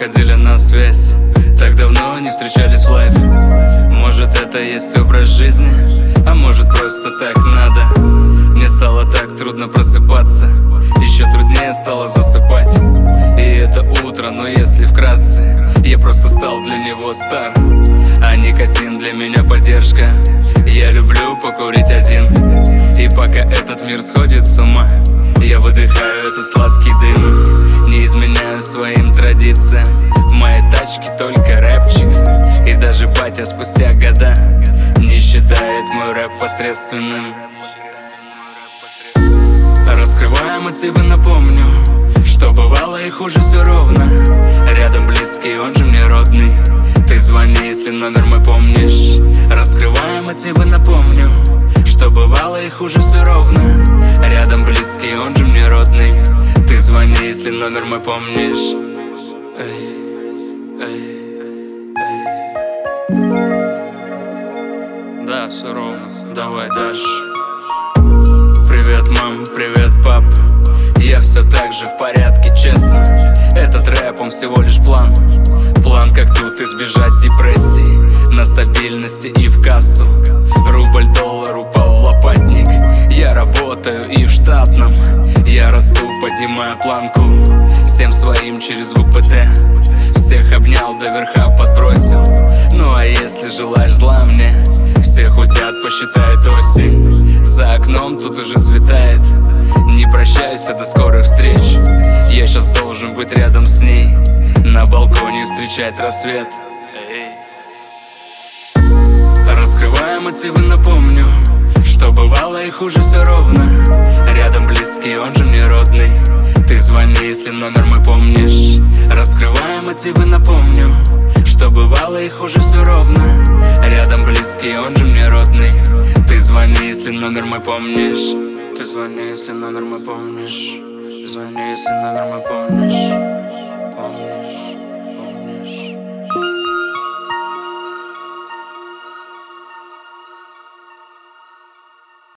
выходили на связь, так давно не встречались в лайф. Может, это есть образ жизни, а может, просто так надо. Мне стало так трудно просыпаться, еще труднее стало засыпать. И это утро, но если вкратце, я просто стал для него стар. А никотин для меня поддержка, я люблю покурить один. И пока этот мир сходит с ума, я выдыхаю этот сладкий дым. Не изменяю своим традициям, в моей тачке только рэпчик. И даже батя спустя года не считает мой рэп посредственным. Раскрывая мотивы, напомню, что бывало и хуже, все ровно. Рядом близкий, он же мне родный. Ты звони, если номер мой помнишь. Раскрывая мотивы, напомню, что бывало и хуже, все ровно. Рядом близкий, он же мне родный. Ты звони, если номер мой помнишь. Эй, эй, эй. Да, все ровно, давай дальше. Привет, мам, привет, пап. Я все так же в порядке, честно. Этот рэп, он всего лишь план. План, как тут избежать депрессии, на стабильности и в кассу. Рубль, доллар упал в лопатник. Я работаю и в штатном. Я расту, поднимаю планку. Всем своим через звук ПТ. Всех обнял, до верха подбросил. Ну а если желаешь зла мне, все худят, посчитают осень. За окном тут уже светает. Не прощайся, до скорых встреч. Я сейчас должен быть рядом с ней, на балконе встречать рассвет. Раскрывая мотивы, напомню, что бывало и хуже, все ровно. Рядом близкий, он же мне родный. Ты звони, если номер мой помнишь. Раскрывая мотивы, напомню, что бывало и хуже, все ровно. Рядом близкий, он же мне родный. Ты звони, если номер мой помнишь. Ты звони, если номер мой помнишь. Звони, если номер мой помнишь. Помнишь.